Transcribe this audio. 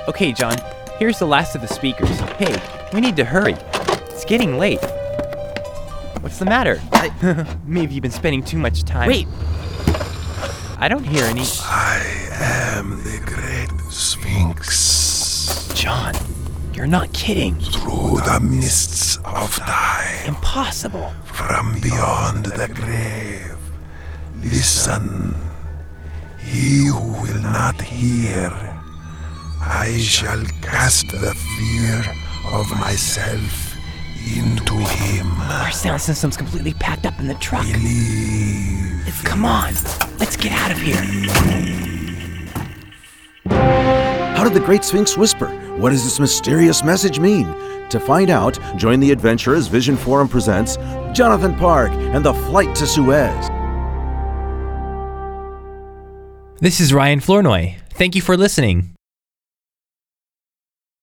Okay, John, here's the last of the speakers. Hey, we need to hurry. It's getting late. What's the matter? Maybe you've been spending too much time. Wait! I don't hear any. I am the Great Sphinx. John, you're not kidding. Through the mists of time, Impossible. from beyond the grave, listen. He who will not hear, I shall cast the fear of myself into him. Our sound system's completely packed up in the truck. Believe. Come on, let's get out of here. How did the Great Sphinx whisper? What does this mysterious message mean? To find out, join the adventure as Vision Forum presents Jonathan Park and the Flight to Suez. This is Ryan Flournoy. Thank you for listening.